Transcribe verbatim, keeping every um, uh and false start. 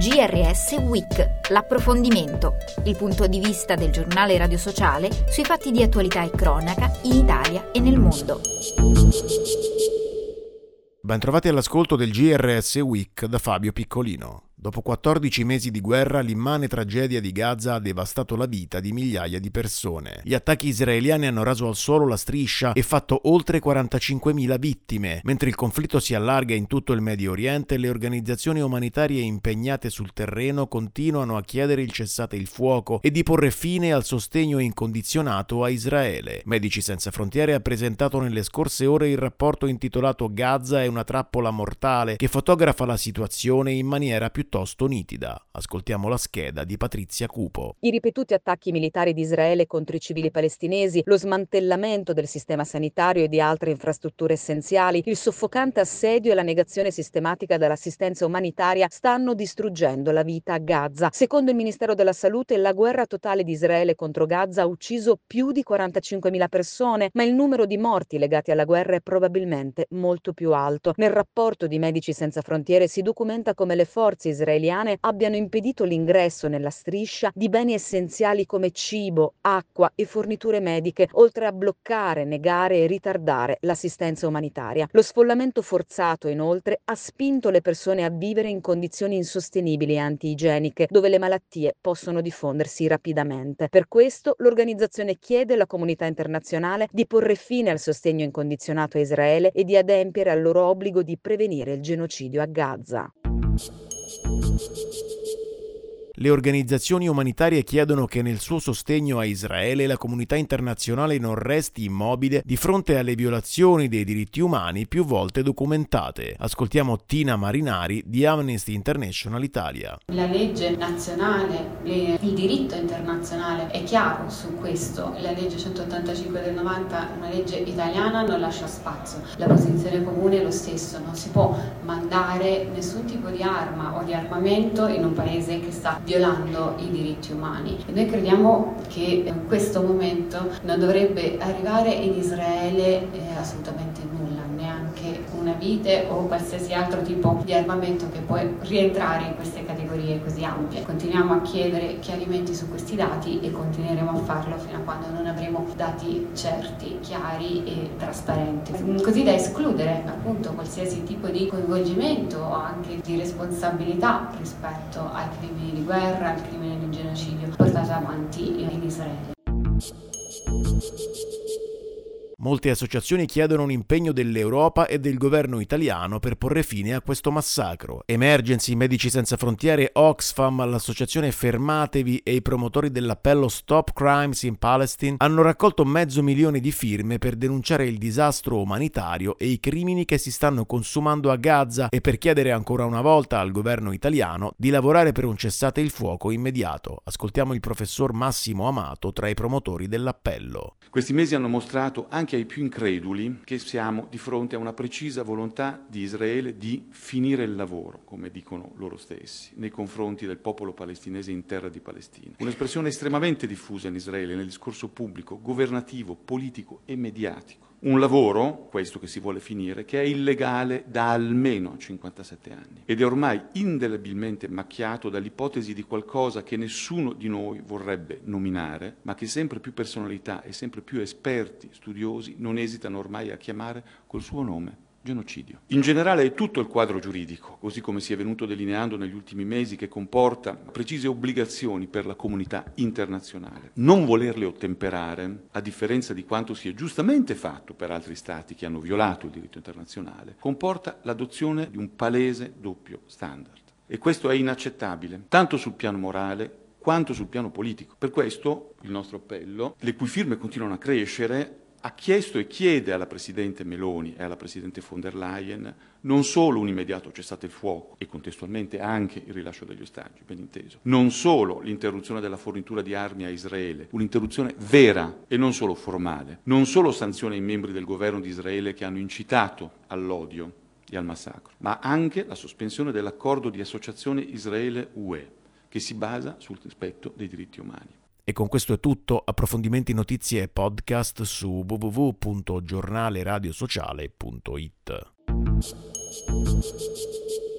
G R S Week, l'approfondimento, il punto di vista del giornale Radio Sociale sui fatti di attualità e cronaca in Italia e nel mondo. Bentrovati all'ascolto del G R S Week da Fabio Piccolino. Dopo quattordici mesi di guerra, l'immane tragedia di Gaza ha devastato la vita di migliaia di persone. Gli attacchi israeliani hanno raso al suolo la striscia e fatto oltre quarantacinquemila vittime. Mentre il conflitto si allarga in tutto il Medio Oriente, le organizzazioni umanitarie impegnate sul terreno continuano a chiedere il cessate il fuoco e di porre fine al sostegno incondizionato a Israele. Medici Senza Frontiere ha presentato nelle scorse ore il rapporto intitolato Gaza è una trappola mortale, che fotografa la situazione in maniera piuttosto piuttosto nitida. Ascoltiamo la scheda di Patrizia Cupo. I ripetuti attacchi militari di Israele contro i civili palestinesi, lo smantellamento del sistema sanitario e di altre infrastrutture essenziali, il soffocante assedio e la negazione sistematica dell'assistenza umanitaria stanno distruggendo la vita a Gaza. Secondo il Ministero della Salute, la guerra totale di Israele contro Gaza ha ucciso più di quarantacinquemila persone, ma il numero di morti legati alla guerra è probabilmente molto più alto. Nel rapporto di Medici Senza Frontiere si documenta come le forze israeliane abbiano impedito l'ingresso nella striscia di beni essenziali come cibo, acqua e forniture mediche, oltre a bloccare, negare e ritardare l'assistenza umanitaria. Lo sfollamento forzato, inoltre, ha spinto le persone a vivere in condizioni insostenibili e anti-igieniche, dove le malattie possono diffondersi rapidamente. Per questo, l'organizzazione chiede alla comunità internazionale di porre fine al sostegno incondizionato a Israele e di adempiere al loro obbligo di prevenire il genocidio a Gaza. Le organizzazioni umanitarie chiedono che nel suo sostegno a Israele la comunità internazionale non resti immobile di fronte alle violazioni dei diritti umani più volte documentate. Ascoltiamo Tina Marinari di Amnesty International Italia. La legge nazionale, il diritto internazionale è chiaro su questo. La legge centottantacinque del novanta, una legge italiana, non lascia spazio. La posizione comune è lo stesso, non si può mandare nessun tipo di arma o di armamento in un paese che sta violando i diritti umani. E noi crediamo che in questo momento non dovrebbe arrivare in Israele eh, assolutamente nulla, neanche una vite o qualsiasi altro tipo di armamento che può rientrare in queste categorie così ampie. Continuiamo a chiedere chiarimenti su questi dati e continueremo a farlo fino a quando non avremo dati certi, chiari e trasparenti, così da escludere appunto qualsiasi tipo di coinvolgimento o anche di responsabilità rispetto ai crimini di guerra, al crimine di genocidio portato avanti in Israele. Molte associazioni chiedono un impegno dell'Europa e del governo italiano per porre fine a questo massacro. Emergency, Medici Senza Frontiere, Oxfam, l'associazione Fermatevi e i promotori dell'appello Stop Crimes in Palestine hanno raccolto mezzo milione di firme per denunciare il disastro umanitario e i crimini che si stanno consumando a Gaza e per chiedere ancora una volta al governo italiano di lavorare per un cessate il fuoco immediato. Ascoltiamo il professor Massimo Amato tra i promotori dell'appello. Questi mesi hanno mostrato anche ai più increduli che siamo di fronte a una precisa volontà di Israele di finire il lavoro, come dicono loro stessi, nei confronti del popolo palestinese in terra di Palestina. Un'espressione estremamente diffusa in Israele nel discorso pubblico, governativo, politico e mediatico. Un lavoro, questo che si vuole finire, che è illegale da almeno cinquantasette anni ed è ormai indelebilmente macchiato dall'ipotesi di qualcosa che nessuno di noi vorrebbe nominare, ma che sempre più personalità e sempre più esperti studiosi non esitano ormai a chiamare col suo nome: genocidio. In generale è tutto il quadro giuridico, così come si è venuto delineando negli ultimi mesi, che comporta precise obbligazioni per la comunità internazionale. Non volerle ottemperare, a differenza di quanto si è giustamente fatto per altri Stati che hanno violato il diritto internazionale, comporta l'adozione di un palese doppio standard. E questo è inaccettabile, tanto sul piano morale quanto sul piano politico. Per questo il nostro appello, le cui firme continuano a crescere, ha chiesto e chiede alla Presidente Meloni e alla Presidente von der Leyen non solo un immediato cessate il fuoco e contestualmente anche il rilascio degli ostaggi, ben inteso, non solo l'interruzione della fornitura di armi a Israele, un'interruzione vera e non solo formale, non solo sanzioni ai membri del governo di Israele che hanno incitato all'odio e al massacro, ma anche la sospensione dell'accordo di associazione Israele-U E, che si basa sul rispetto dei diritti umani. E con questo è tutto. Approfondimenti, notizie e podcast su w w w punto giornale radio sociale punto it.